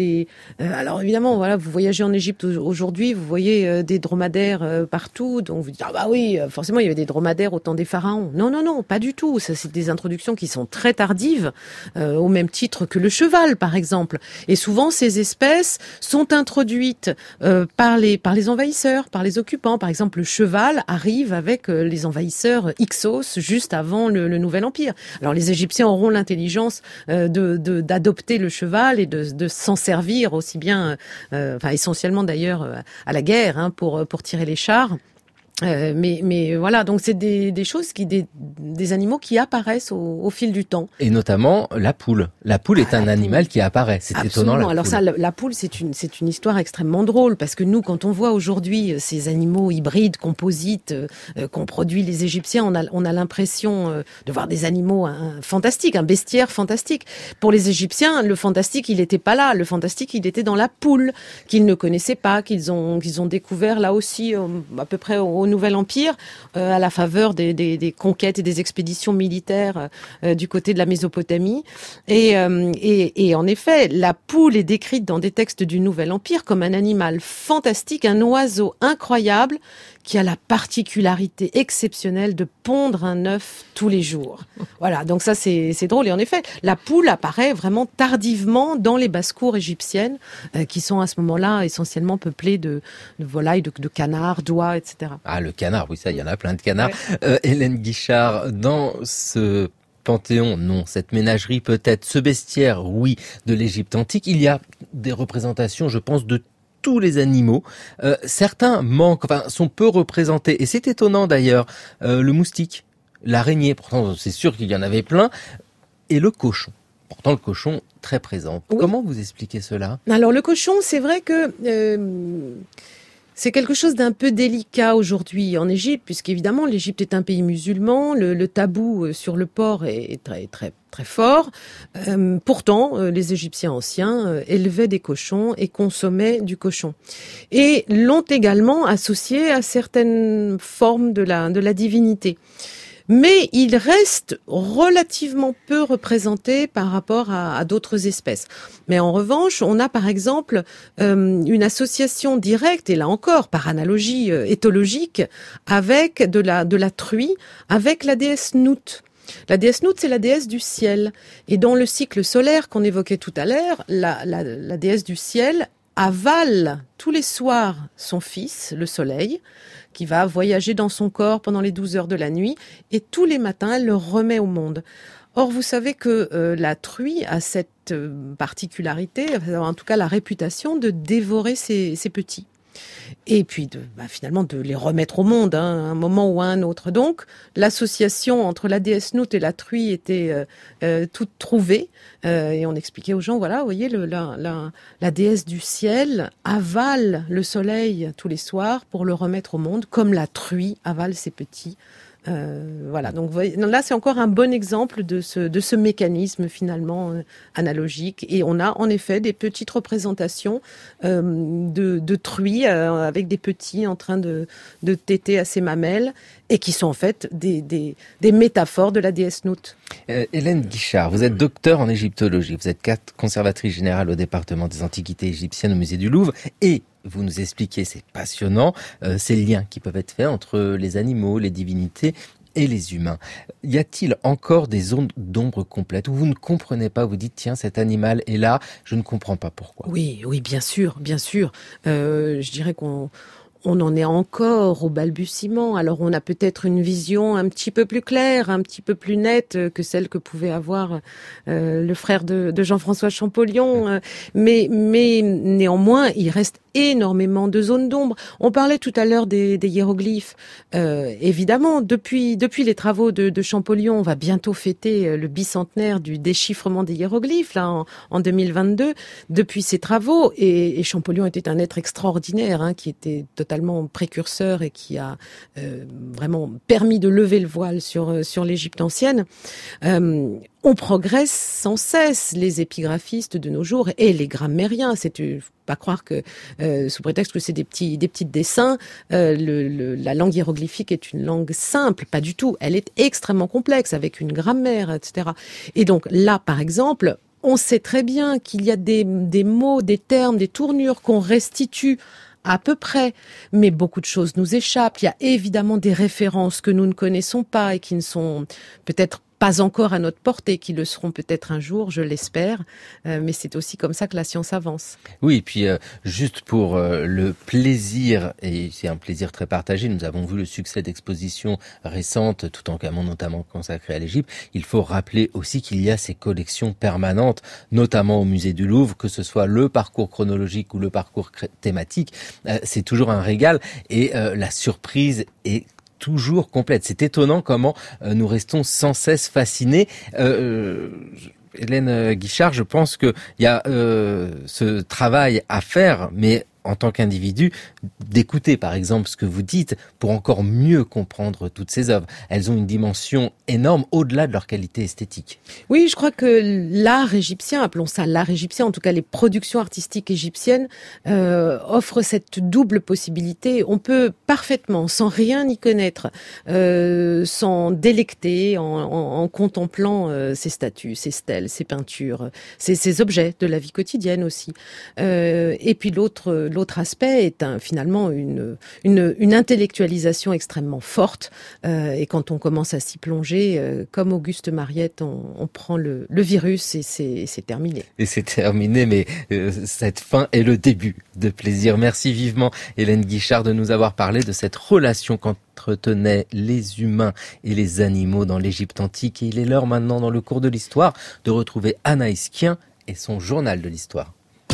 alors évidemment, voilà, vous voyagez en Égypte aujourd'hui, vous voyez des dromadaires partout, donc vous dites ah bah oui, forcément il y avait des dromadaires au temps des pharaons. Non, pas du tout. Ça c'est des introductions qui sont très tardives, au même titre que le cheval par exemple. Et souvent ces espèces sont introduites par les envahisseurs, par les occupants. Par exemple, le cheval arrive avec les envahisseurs Hyksos juste avant le Nouvel Empire. Alors les Égyptiens auront l'intelligence d'adopter le cheval et de s'en servir aussi bien, essentiellement d'ailleurs à la guerre, pour tirer les chars. Mais voilà, donc c'est des choses des animaux qui apparaissent au fil du temps. Et notamment la poule. La poule est un animal qui apparaît. C'est étonnant. Alors ça, la poule, c'est une histoire extrêmement drôle parce que nous, quand on voit aujourd'hui ces animaux hybrides, composites qu'ont produit les Égyptiens, on a l'impression de voir des animaux fantastiques, un bestiaire fantastique. Pour les Égyptiens, le fantastique, il n'était pas là. Le fantastique, il était dans la poule qu'ils ne connaissaient pas, qu'ils ont découvert là aussi à peu près au Nouvel Empire, à la faveur des conquêtes et des expéditions militaires du côté de la Mésopotamie. Et en effet, la poule est décrite dans des textes du Nouvel Empire comme un animal fantastique, un oiseau incroyable qui a la particularité exceptionnelle de pondre un œuf tous les jours. Voilà, donc ça c'est drôle. Et en effet, la poule apparaît vraiment tardivement dans les basses-cours égyptiennes, qui sont à ce moment-là essentiellement peuplées de volailles, de canards, d'oies, etc. Ah, le canard, oui, ça, il y en a plein de canards. Ouais. Hélène Guichard, dans ce panthéon, non, cette ménagerie peut-être, ce bestiaire, oui, de l'Égypte antique, il y a des représentations, je pense, de tous les animaux. Certains manquent, sont peu représentés. Et c'est étonnant d'ailleurs. Le moustique, l'araignée, pourtant c'est sûr qu'il y en avait plein. Et le cochon. Pourtant le cochon très présent. Oui. Comment vous expliquez cela ? Alors le cochon, c'est vrai que c'est quelque chose d'un peu délicat aujourd'hui en Égypte, puisqu'évidemment l'Égypte est un pays musulman, le tabou sur le porc est très très très fort. Pourtant, les Égyptiens anciens élevaient des cochons et consommaient du cochon. Et l'ont également associé à certaines formes de la divinité. Mais il reste relativement peu représenté par rapport à d'autres espèces. Mais en revanche, on a par exemple une association directe, et là encore par analogie éthologique, avec de la truie, avec la déesse Nout. La déesse Nout, c'est la déesse du ciel. Et dans le cycle solaire qu'on évoquait tout à l'heure, la déesse du ciel avale tous les soirs son fils, le soleil, qui va voyager dans son corps pendant les 12 heures de la nuit, et tous les matins, elle le remet au monde. Or, vous savez que la truie a cette particularité, en tout cas la réputation de dévorer ses petits. Et puis finalement de les remettre au monde à un moment ou à un autre. Donc l'association entre la déesse Nout et la truie était toute trouvée et on expliquait aux gens, voilà, vous voyez, la déesse du ciel avale le soleil tous les soirs pour le remettre au monde, comme la truie avale ses petits. Voilà, donc là c'est encore un bon exemple de ce mécanisme finalement analogique, et on a en effet des petites représentations de truies avec des petits en train de téter à ses mamelles, et qui sont en fait des métaphores de la déesse Nout. Hélène Guichard, vous êtes docteure en égyptologie, vous êtes conservatrice générale au département des antiquités égyptiennes au musée du Louvre, et vous nous expliquez, c'est passionnant, ces liens qui peuvent être faits entre les animaux, les divinités et les humains. Y a-t-il encore des zones d'ombre complètes où vous ne comprenez pas, vous dites tiens, cet animal est là, je ne comprends pas pourquoi? Oui, bien sûr. Je dirais qu'on en est encore au balbutiement. Alors on a peut-être une vision un petit peu plus claire, un petit peu plus nette que celle que pouvait avoir le frère de Jean-François Champollion, mais néanmoins il reste énormément de zones d'ombre. On parlait tout à l'heure des hiéroglyphes. Évidemment, depuis les travaux de Champollion, on va bientôt fêter le bicentenaire du déchiffrement des hiéroglyphes là en 2022. Depuis ces travaux, et Champollion était un être extraordinaire, qui était totalement précurseur et qui a vraiment permis de lever le voile sur l'Égypte ancienne. On progresse sans cesse, les épigraphistes de nos jours et les grammairiens. Faut pas croire que sous prétexte que c'est des petits dessins, la langue hiéroglyphique est une langue simple, pas du tout. Elle est extrêmement complexe avec une grammaire, etc. Et donc là, par exemple, on sait très bien qu'il y a des mots, des termes, des tournures qu'on restitue à peu près, mais beaucoup de choses nous échappent. Il y a évidemment des références que nous ne connaissons pas et qui ne sont peut-être pas encore à notre portée, qui le seront peut-être un jour, je l'espère, mais c'est aussi comme ça que la science avance. Oui, et puis juste pour le plaisir, et c'est un plaisir très partagé, nous avons vu le succès d'expositions récentes, tout en notamment consacrées à l'Égypte, il faut rappeler aussi qu'il y a ces collections permanentes, notamment au musée du Louvre, que ce soit le parcours chronologique ou le parcours thématique, c'est toujours un régal, et la surprise est toujours complète. C'est étonnant comment nous restons sans cesse fascinés. Hélène Guichard, je pense qu'il y a ce travail à faire, mais en tant qu'individu, d'écouter par exemple ce que vous dites pour encore mieux comprendre toutes ces œuvres. Elles ont une dimension énorme au-delà de leur qualité esthétique. Oui, je crois que l'art égyptien, appelons ça l'art égyptien, en tout cas les productions artistiques égyptiennes, offrent cette double possibilité. On peut parfaitement, sans rien y connaître, s'en délecter en contemplant ces statues, ces stèles, ces peintures, ces objets de la vie quotidienne aussi. Et puis l'autre aspect est finalement une intellectualisation extrêmement forte, et quand on commence à s'y plonger, comme Auguste Mariette, on prend le virus et c'est terminé. Et c'est terminé, mais cette fin est le début de plaisir. Merci vivement Hélène Guichard de nous avoir parlé de cette relation qu'entretenaient les humains et les animaux dans l'Égypte antique. Et il est l'heure maintenant dans le cours de l'histoire de retrouver Anaïs Kien et son journal de l'histoire.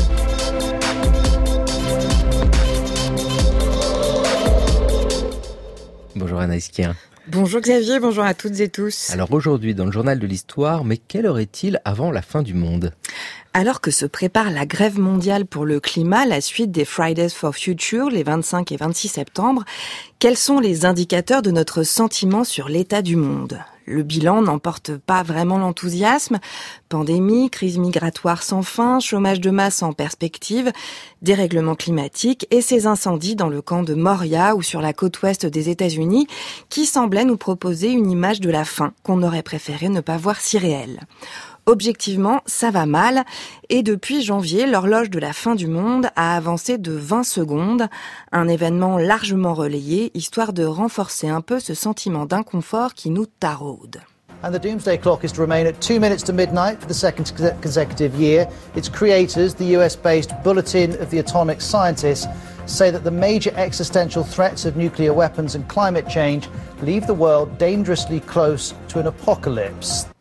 Bonjour Anaïs Kien. Bonjour Xavier, bonjour à toutes et tous. Alors aujourd'hui dans le journal de l'histoire, mais quelle heure est-il avant la fin du monde ? Alors que se prépare la grève mondiale pour le climat, la suite des Fridays for Future, les 25 et 26 septembre, quels sont les indicateurs de notre sentiment sur l'état du monde ? Le bilan n'emporte pas vraiment l'enthousiasme. Pandémie, crise migratoire sans fin, chômage de masse en perspective, dérèglement climatique et ces incendies dans le camp de Moria ou sur la côte ouest des États-Unis qui semblaient nous proposer une image de la fin qu'on aurait préféré ne pas voir si réelle. Objectivement, ça va mal et depuis janvier, l'horloge de la fin du monde a avancé de 20 secondes, un événement largement relayé, histoire de renforcer un peu ce sentiment d'inconfort qui nous taraude. And the doomsday clock is to remain at 2 minutes to midnight for the second consecutive year. Its creators, the US-based Bulletin of the Atomic Scientists, say that the major existential threats of nuclear weapons and climate change leave the world dangerously close to an apocalypse.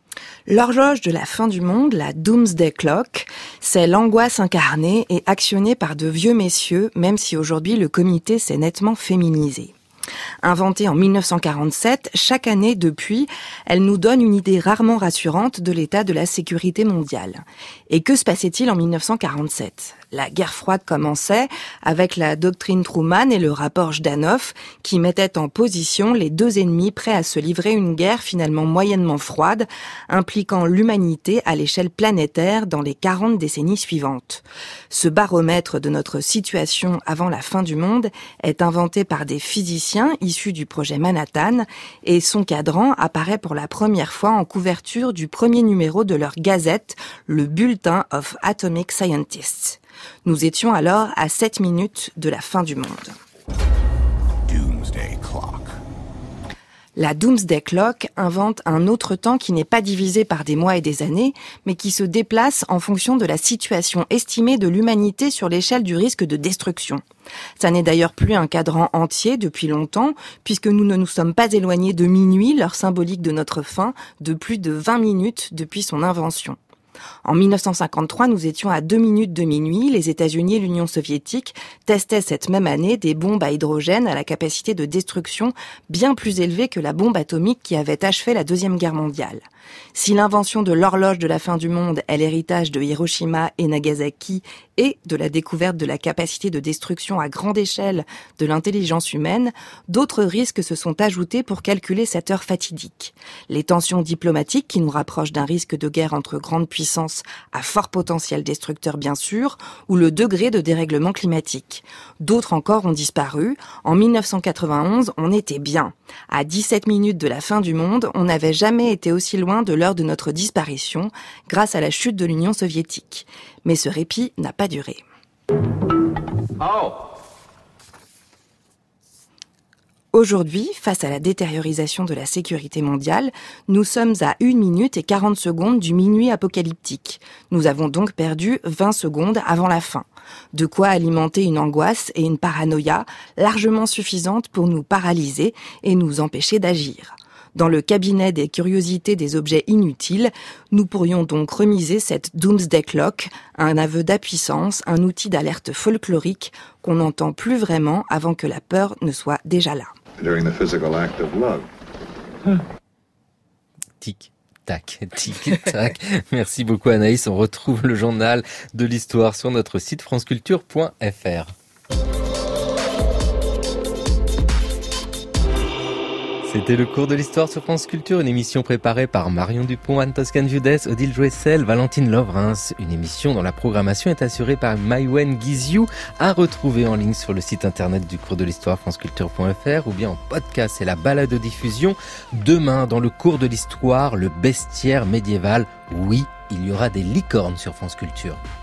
L'horloge de la fin du monde, la Doomsday Clock, c'est l'angoisse incarnée et actionnée par de vieux messieurs, même si aujourd'hui le comité s'est nettement féminisé. Inventée en 1947, chaque année depuis, elle nous donne une idée rarement rassurante de l'état de la sécurité mondiale. Et que se passait-il en 1947 ? La guerre froide commençait avec la doctrine Truman et le rapport Jdanov qui mettaient en position les deux ennemis prêts à se livrer une guerre finalement moyennement froide, impliquant l'humanité à l'échelle planétaire dans les 40 décennies suivantes. Ce baromètre de notre situation avant la fin du monde est inventé par des physiciens issus du projet Manhattan et son cadran apparaît pour la première fois en couverture du premier numéro de leur gazette, le Bulletin of Atomic Scientists. Nous étions alors à 7 minutes de la fin du monde. Doomsday Clock. La Doomsday Clock invente un autre temps qui n'est pas divisé par des mois et des années, mais qui se déplace en fonction de la situation estimée de l'humanité sur l'échelle du risque de destruction. Ça n'est d'ailleurs plus un cadran entier depuis longtemps, puisque nous ne nous sommes pas éloignés de minuit, l'heure symbolique de notre fin, de plus de 20 minutes depuis son invention. En 1953, nous étions à 2 minutes de minuit. Les États-Unis et l'Union soviétique testaient cette même année des bombes à hydrogène à la capacité de destruction bien plus élevée que la bombe atomique qui avait achevé la Deuxième Guerre mondiale. Si l'invention de l'horloge de la fin du monde est l'héritage de Hiroshima et Nagasaki et de la découverte de la capacité de destruction à grande échelle de l'intelligence humaine, d'autres risques se sont ajoutés pour calculer cette heure fatidique. Les tensions diplomatiques qui nous rapprochent d'un risque de guerre entre grandes puissances à fort potentiel destructeur bien sûr, ou le degré de dérèglement climatique. D'autres encore ont disparu. En 1991, on était bien. À 17 minutes de la fin du monde, on n'avait jamais été aussi loin de l'heure de notre disparition grâce à la chute de l'Union soviétique. Mais ce répit n'a pas duré. Aujourd'hui, face à la détériorisation de la sécurité mondiale, nous sommes à 1 minute et 40 secondes du minuit apocalyptique. Nous avons donc perdu 20 secondes avant la fin. De quoi alimenter une angoisse et une paranoïa largement suffisantes pour nous paralyser et nous empêcher d'agir. Dans le cabinet des curiosités des objets inutiles, nous pourrions donc remiser cette Doomsday Clock, un aveu d'impuissance, un outil d'alerte folklorique qu'on n'entend plus vraiment avant que la peur ne soit déjà là. During the physical act of love. Tic. Tac, tic, tac. Merci beaucoup Anaïs. On retrouve le journal de l'histoire sur notre site franceculture.fr. C'était le cours de l'histoire sur France Culture, une émission préparée par Marion Dupont, Anne Toscan-Viudès, Odile Joessel, Valentine Lovrins. Une émission dont la programmation est assurée par Maïwen Guiziou, à retrouver en ligne sur le site internet du cours de l'histoire franceculture.fr ou bien en podcast et la balado-diffusion. Demain, dans le cours de l'histoire, le bestiaire médiéval. Oui, il y aura des licornes sur France Culture.